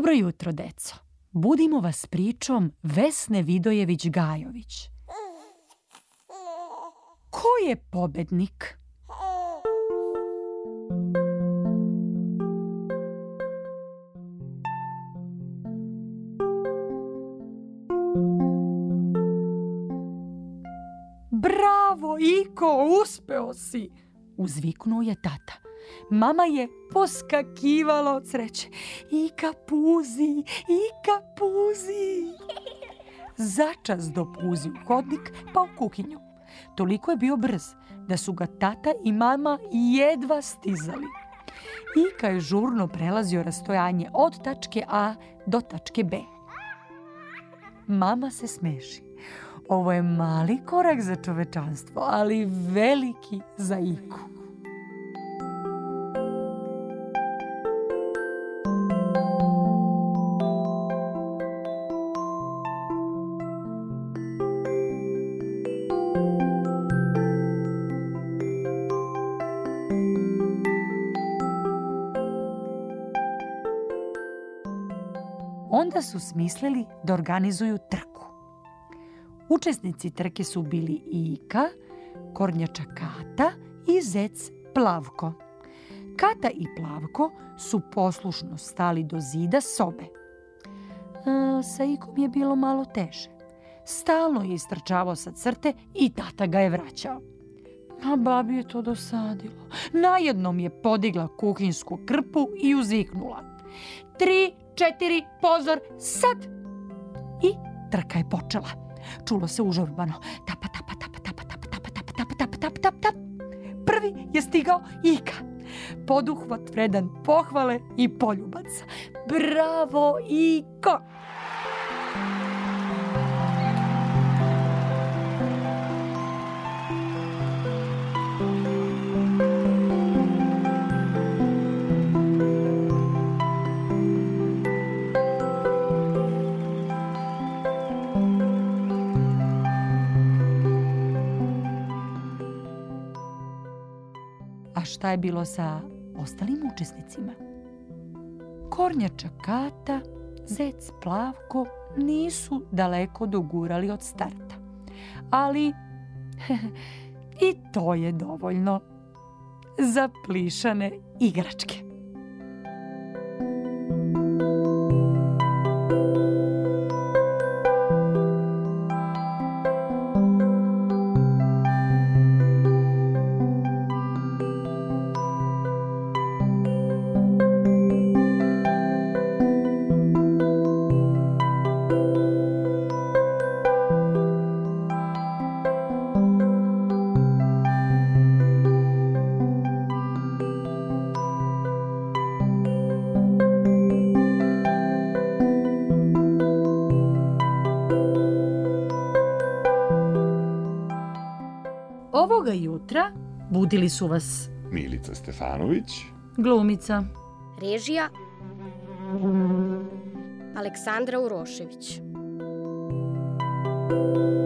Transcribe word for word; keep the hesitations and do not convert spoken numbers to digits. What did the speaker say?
Dobro jutro, deco. Budimo vas pričom Vesne Vidojević-Gajović. Ko je pobednik? Bravo, Iko, uspeo si! Uzviknuo je tata. Mama je poskakivala od sreće. Ika puzi, Ika puzi. Začas dopuzi u hodnik pa u kuhinju. Toliko je bio brz da su ga tata i mama jedva stizali. Ika je žurno prelazio rastojanje od tačke A do tačke B. Mama se smeši. Ovo je mali korak za čovečanstvo, ali veliki za Iku. Onda su smislili da organizuju trku. Učesnici trke su bili Ika, kornjača Kata i zec Plavko. Kata i Plavko su poslušno stali do zida sobe. A, sa Ikom je bilo malo teže. Stalno je istrčavao sa crte i tata ga je vraćao. A babi je to dosadilo. Najednom je podigla kuhinsku krpu i uzviknula. Tri, četiri, pozor, sad! I trka je počela. Čulo se užurbano. Tapa, tapa, tapa, tapa, tapa, tapa, tapa, tapa, tapa, tapa, tapa, tapa. Prvi je stigao Ika. Poduhvat vredan pohvale i poljubaca. Bravo, Iko! A šta je bilo sa ostalim učesnicima? Kornjača Kata, zec Plavko nisu daleko dogurali od starta. Ali i to je dovoljno za plišane igračke. Ovoga jutra budili su vas Milica Stefanović, glumica, režija Aleksandra Urošević.